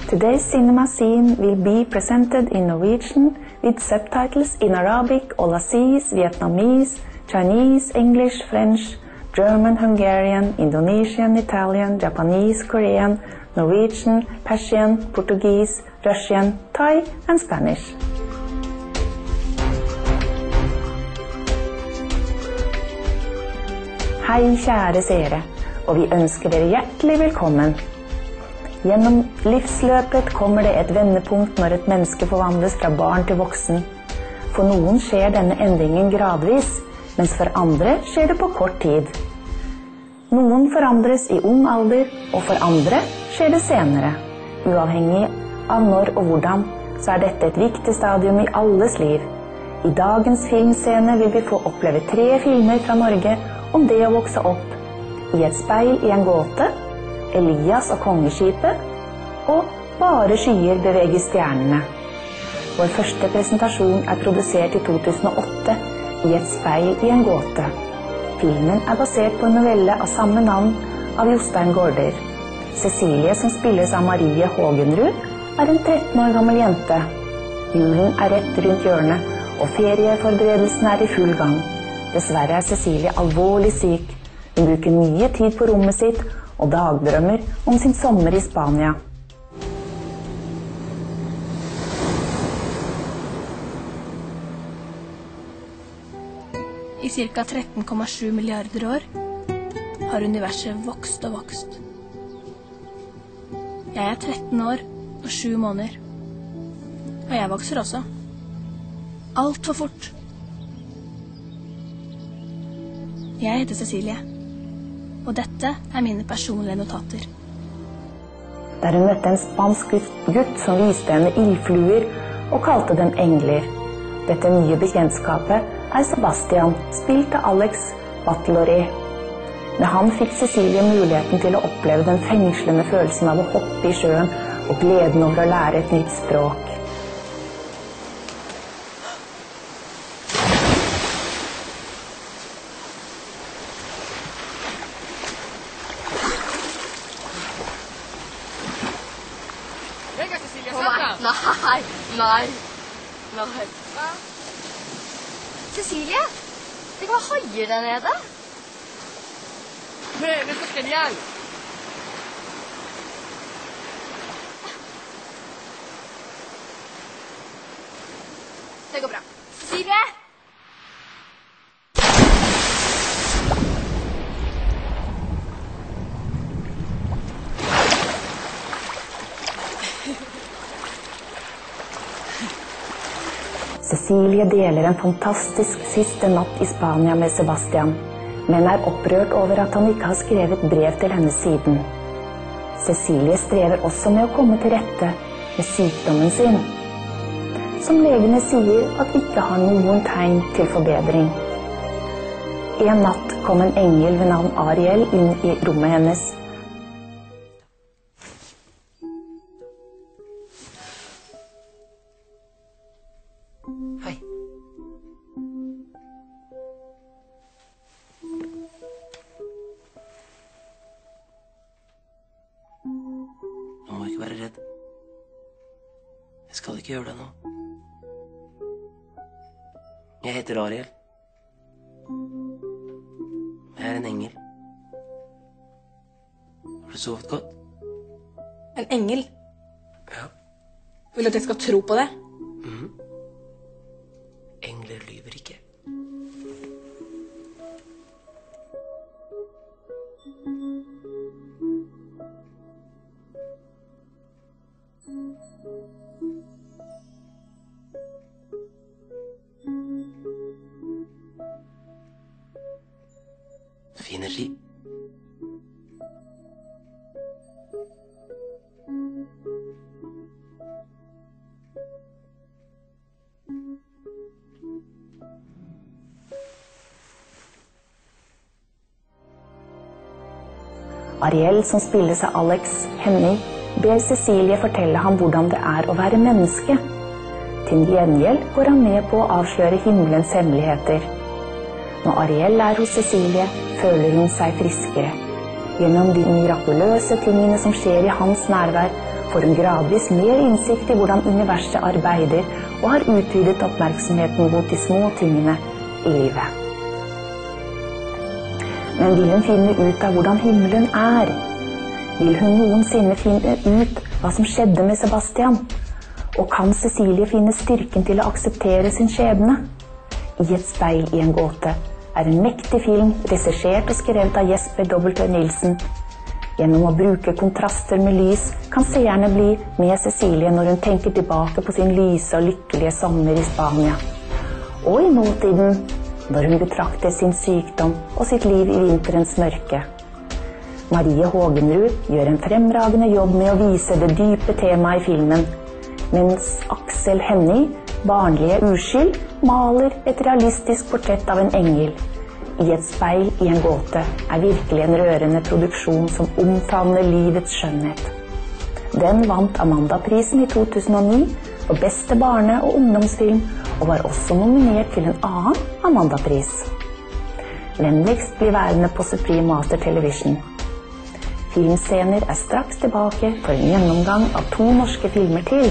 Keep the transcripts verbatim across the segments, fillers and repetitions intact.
Today's cinema scene will be presented in Norwegian with subtitles in Arabic, Aulacese, Vietnamese, Chinese, English, French, German, Hungarian, Indonesian, Italian, Japanese, Korean, Norwegian, Persian, Portuguese, Russian, Thai and Spanish. Hei, kjære seere, og vi ønsker dere hjertelig velkommen. Gjennom livsløpet kommer det et vendepunkt når et menneske forvandles fra barn til voksen. For noen skjer denne endringen gradvis, mens for andre skjer det på kort tid. Noen forandres i ung alder, og for andre skjer det senere. Uavhengig av når og hvordan, så er dette et viktig stadium i alles liv. I dagens filmscene vil vi få oppleve tre filmer fra Norge om det å vokse opp. I et speil i en gåte, Elias og kongeskipet, og Bare skyer beveger stjernene. Vår første presentasjon er produsert i to tusen og åtte, I et speil i en gåte. Filmen er basert på en novelle av samme navn av Jostein Gaarder. Cecilie, som spilles av Marie Hågenrud, er en tretten år gammel jente. Julen er rett rundt hjørnet, og ferieforberedelsene er i full gang. Dessverre er Cecilie alvorlig syk. Hun bruker mye tid på rommet sitt, og dagdrømmer om sin sommer i Spania. I ca. tretten komma sju milliarder år har universet vokst og vokst. Jeg er tretten år og sju måneder, og jeg vokser også. Alt for fort. Jeg heter Cecilie, og dette er mine personlige notater. Der hun møtte en spansk gutt som viste henne ildfluer og kalte dem engler. Dette nye bekjentskapet er Sebastian, spilt av Alex Batllori. Med han fikk Cecilie muligheten til å oppleve den fengslende følelsen av å hoppe i sjøen og gleden over å lære et nytt språk. Nei, nei, nei. Cecilie, det var haier der nede. Hey, esto es genial. Det går bra. Cecilie! Cecilie deler en fantastisk siste natt i Spania med Sebastian, men er opprørt over at han ikke har skrevet brev til henne siden. Cecilie strever også med å komme til rette med sykdommen sin, som legene sier at ikke har noen tegn til forbedring. En natt kom en engel ved navn Ariel inn i rommet hennes. Hei. Nå må du ikke være redd. Jeg skal ikke gjøre det nå. Jeg heter Ariel. Jeg er en engel. Har du sovet godt? En engel? Ja. Vil du at jeg skal tro på det? Mhm. Engler lyver ikke. Fin energi. Ariel, som spilles av Alex Henning, ber Cecilie fortelle ham hvordan det er å være menneske. Til gjengjeld går han med på å avsløre himmelens hemmeligheter. Når Ariel er hos Cecilie, føler hun seg friskere. Gjennom de mirakuløse tingene som skjer i hans nærvær, får hun gradvis mer innsikt i hvordan universet arbeider, og har utvidet oppmerksomheten mot de små tingene i livet. Men vil hun finne ut av hvordan himmelen er? Vil hun noensinne finne ut hva som skjedde med Sebastian? Og kan Cecilie finne styrken til å akseptere sin skjebne? I et speil i en gåte er en mektig film regissert og skrevet av Jesper W. Nilsen. Gjennom å bruke kontraster med lys kan seerne bli med Cecilie når hun tenker tilbake på sin lyse og lykkelige sommer i Spania. Og i nåtiden, når hun betrakter sin sykdom og sitt liv i vinterens mørke. Marie Hågenrud gjør en fremragende jobb med å vise det dype temaet i filmen, mens Aksel Hennie, barnlige uskyld, maler et realistisk portrett av en engel. I et speil i en gåte er virkelig en rørende produksjon som omfavner livets skjønnhet. Den vant Amanda-prisen i to tusen og ni for beste barne- og ungdomsfilm, og var også nominert til en annen Amanda-pris. Vennligst blir værende på Supreme Master Television. Filmscener er straks tilbake for en gjennomgang av to norske filmer til.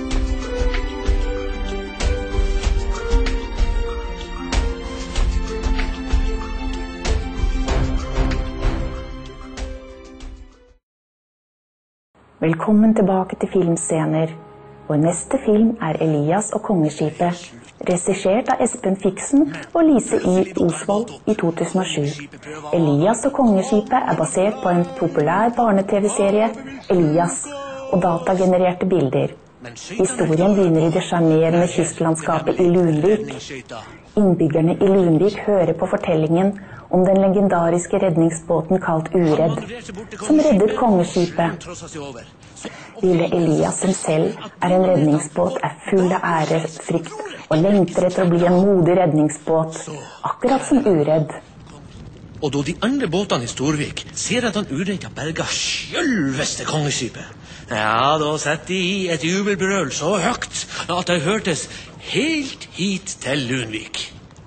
Velkommen tilbake til Filmscener. Vår neste film er Elias og Kongeskipet, regissert av Espen Fiksen og Lise I. Osvold i to tusen og sju. Elias og Kongeskipet er basert på en populær barne-tv-serie, Elias, og datagenererte bilder. Historien begynner i det charmerende kystlandskapet i Lunvik. Innbyggerne i Lunvik hører på fortellingen om den legendariske redningsbåten kalt Uredd, som reddet Kongeskipet. Lille Elias som selv er en redningsbåt er full av ære, frykt og lengter etter å bli en modig redningsbåt, akkurat som Uredd. Og da de andre båtene i Storvik ser at han Uredd har berget sjølveste Kongeskipet, ja, da setter de i et jubelbrøl så høyt at det hørtes helt hit til Lunvik.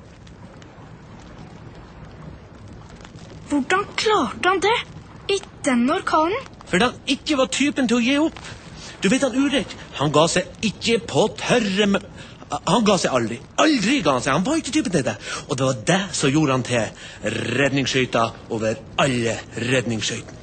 Hvordan klarte han det? I den orkanen? For han ikke var typen til å gi opp. Du vet han Uredd, han ga seg ikke på tørre... Han ga seg aldri. Aldri ga han seg. Han var ikke typen til det. Og det var det som gjorde han til redningsskøyta over alle redningsskøytene.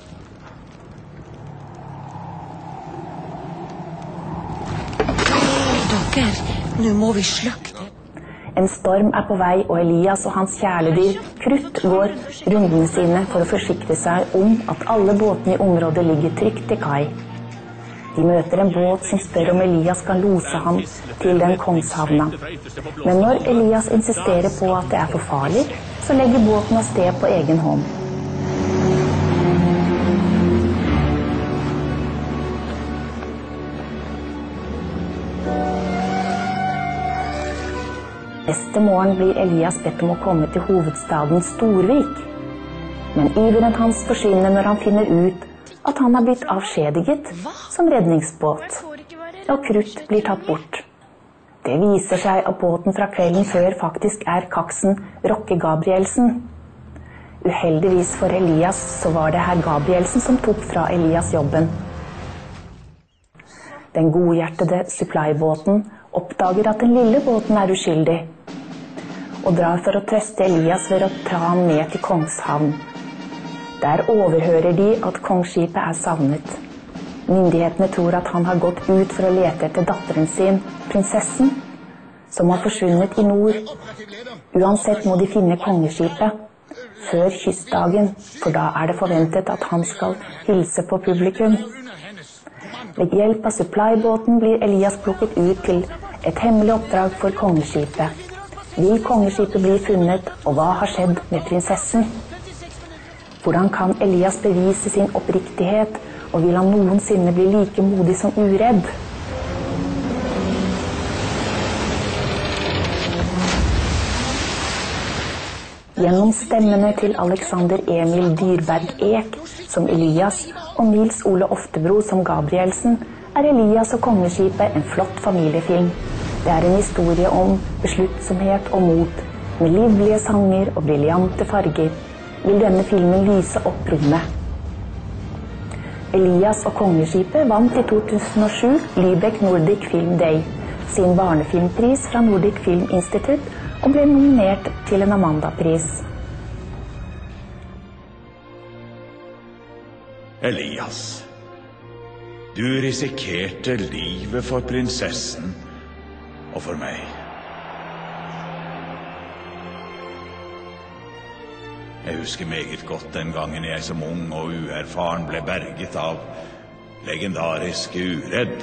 Dere, nå må vi slukte. En storm er på vei, og Elias og hans kjæledyr, Krutt, går rundene sine for å forsikre seg om at alle båtene i området ligger trygt til kai. De møter en båt som spør om Elias kan lose ham til den kongshavna. Men når Elias insisterer på at det er for farlig, så legger båten av sted på egen hånd. Neste morgen blir Elias bedt om å komme til hovedstaden Storvik. Men iveren hans forsvinner når han finner ut at han har blitt avskjediget som redningsbåt, og Krutt blir tatt bort. Det viser seg at båten fra kvelden før faktisk er kaksen Rokke Gabrielsen. Uheldigvis for Elias så var det herr Gabrielsen som tok fra Elias jobben. Den godhjertede supply-båten oppdager at den lille båten er uskyldig, og drar for å trøste Elias ved å ta ham med til Kongshavn. Der overhører de at Kongeskipet er savnet. Myndighetene tror at han har gått ut for å lete etter datteren sin, prinsessen, som har forsvunnet i nord. Uansett må de finne Kongeskipet før kystdagen, for da er det forventet at han skal hilse på publikum. Ved hjelp av supply-båten blir Elias plukket ut til et hemmelig oppdrag for Kongeskipet. Vil Kongeskipet bli funnet, og hva har skjedd med prinsessen? Hvordan kan Elias bevise sin oppriktighet, og vil han noensinne bli like modig som Uredd? Gjennom stemmene til Alexander Emil Dyrberg Ek som Elias og Nils Ole Oftebro som Gabrielsen, er Elias og Kongeskipet en flott familiefilm. Det er en historie om besluttsomhet og mot, med livlige sanger og briljante farger. Vil denne filmen lyse opp rommet. Elias og Kongeskipet vant i to tusen og sju Lübeck Nordic Film Day sin barnefilmpris fra Nordic Film Institute og ble nominert til en Amanda-pris. Elias, du risikerte livet for prinsessen og for meg. Jeg husker meget godt den gangen jeg som ung og uerfaren ble berget av legendariske Uredd.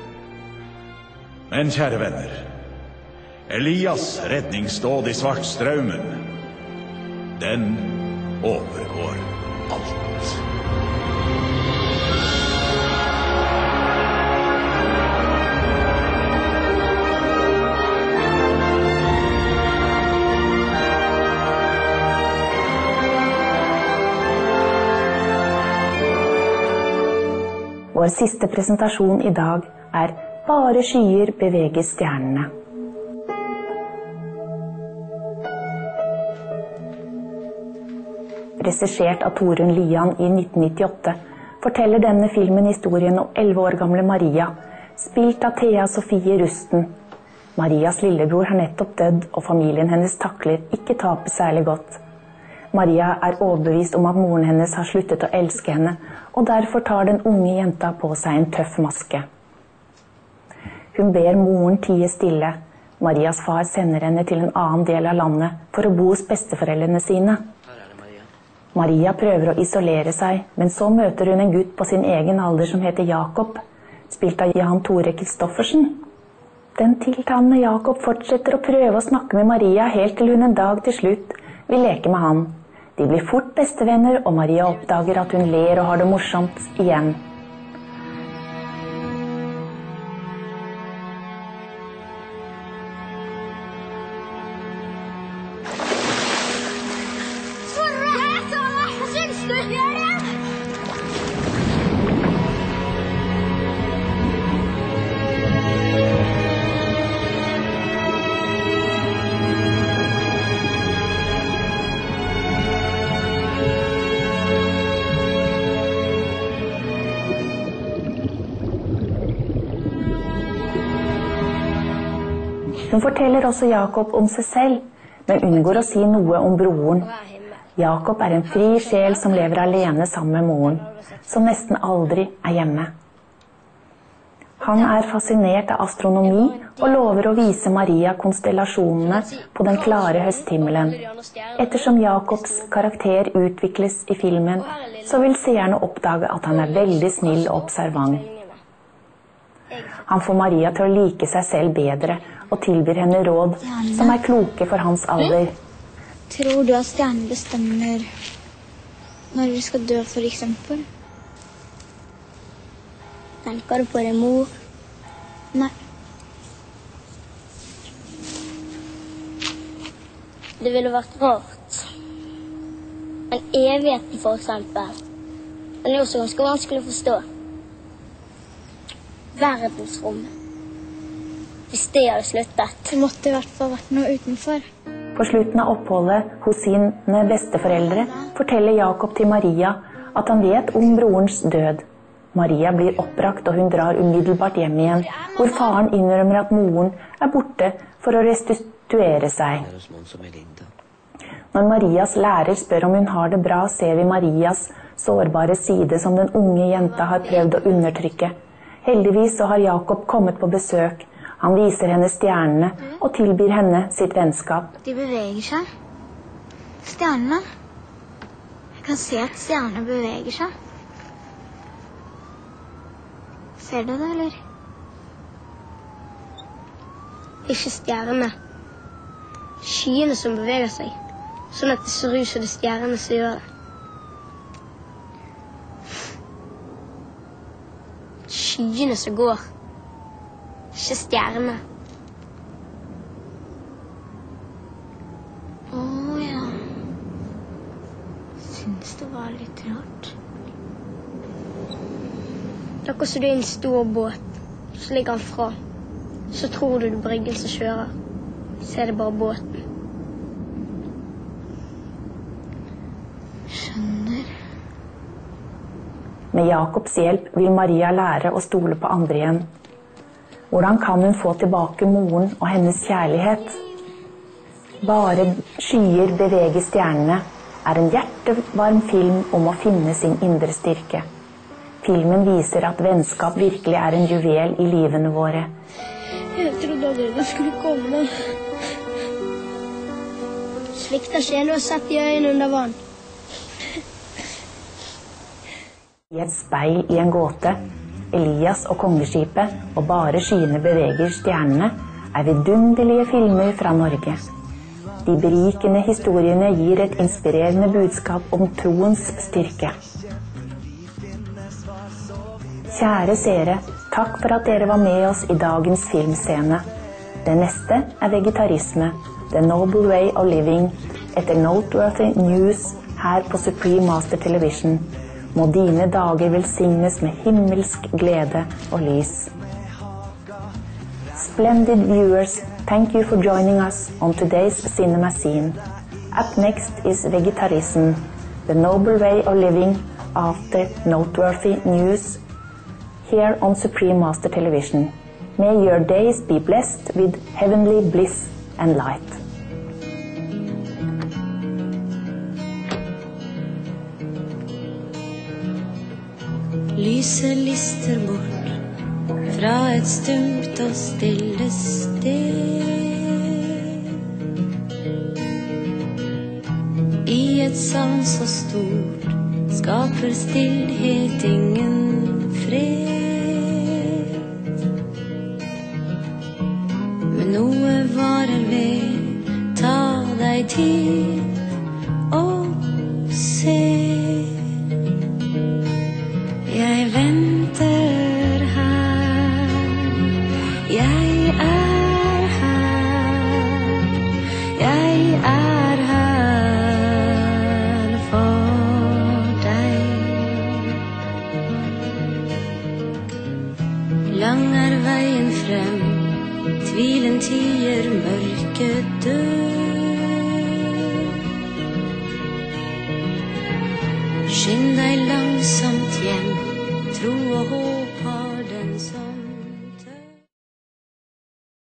Men kjære venner, Elias redningsdåd i Svartstraumen, den overgår alt. Vår siste presentasjon i dag er Bare skyer beveger stjernene. Regissert av Torunn Lian i nitten nittiåtte forteller denne filmen historien om elleve år gamle Maria, spilt av Thea Sofie Rusten. Marias lillebror har nettopp dødd, og familien hennes takler ikke tapet særlig godt. Maria er overbevist om at moren hennes har sluttet å elske henne, og derfor tar den unge jenta på seg en tøff maske. Hun ber moren tie stille. Marias far sender henne til en annen del av landet for å bo hos besteforeldrene sine. Maria prøver å isolere seg, men så møter hun en gutt på sin egen alder som heter Jakob, spilt av Jan Tore Kristoffersen. Den tiltalende Jakob fortsetter å prøve å snakke med Maria helt til hun en dag til slutt vil leke med han. De blir fort bestevenner, og Maria oppdager at hun ler og har det morsomt igjen. Hun forteller også Jakob om seg selv, men unngår å si noe om broren. Jakob er en fri sjel som lever alene sammen med moren, som nesten aldri er hjemme. Han er fascinert av astronomi og lover å vise Maria konstellasjonene på den klare høsthimmelen. Ettersom Jakobs karakter utvikles i filmen, så vil seerne oppdage at han er veldig snill og observant. Han får Maria til å like seg selv bedre og tilbyr henne råd som er kloke for hans alder. Tror du at stjernen bestemmer når vi skal dø, for eksempel? Tenker du på din mor? Nei. Det ville vært rart. Men evigheten, for eksempel, den er også ganske vanskelig å forstå. Verdensrommet. Hvis det hadde sluttet. Det måtte i hvert fall vært noe utenfor. På slutten av oppholdet hos sine besteforeldre forteller Jakob til Maria at han vet om brorens død. Maria blir oppbrakt, og hun drar umiddelbart hjem igjen, hvor faren innrømmer at moren er borte for å restituere seg. Når Marias lærer spør om hun har det bra, ser vi Marias sårbare side som den unge jenta har prøvd å undertrykke. Heldigvis så har Jakob kommet på besøk. Han viser henne stjernene og tilbyr henne sitt vennskap. De beveger seg. Stjernene. Jeg kan se at stjernene beveger seg. Ser du det, eller? Ikke stjernene. Skyene som beveger seg. Sånn at det ser ut som det stjernene som gjør det. Skyene som går. Ikke stjerne. Åh, ja. Synes det var litt rart. Det er akkurat som det er en stor båt. Så ligger han fra. Så tror du det er bryggen som kjører. Så er det bare båten. Skjønner. Med Jakobs hjelp vil Maria lære å stole på andre igjen. Hvordan kan hun få tilbake moren og hennes kjærlighet? Bare skyer beveger stjernene er en hjertevarm film om å finne sin indre styrke. Filmen viser at vennskap virkelig er en juvel i livene våre. Jeg trodde aldri det skulle komme. Svikter skjene og sett i øynene under vann. I et speil i en gåte, Elias og kongeskipet og bare skyene beveger stjernene er vidunderlige filmer fra Norge. De berikende historiene gir et inspirerende budskap om troens styrke. Kjære seere, takk for at dere var med oss i dagens filmscene. Det neste er vegetarisme, The Noble Way of Living, etter Noteworthy News her på Supreme Master Television. Må dine dager velsignes med himmelsk glede og lys. Splendid viewers, thank you for joining us on today's cinema scene. Up next is Vegetarism, The Noble Way of Living after Noteworthy News here on Supreme Master Television. May your days be blessed with heavenly bliss and light. Lyset lister bort fra et stumt og stille sted. I et savn så stort skaper stillhet ingen fred. Men noe varer ved, ta deg tid og se. Jeg venter her, jeg er her, jeg er her for deg. Lang er veien frem, tvilen tier mørket død.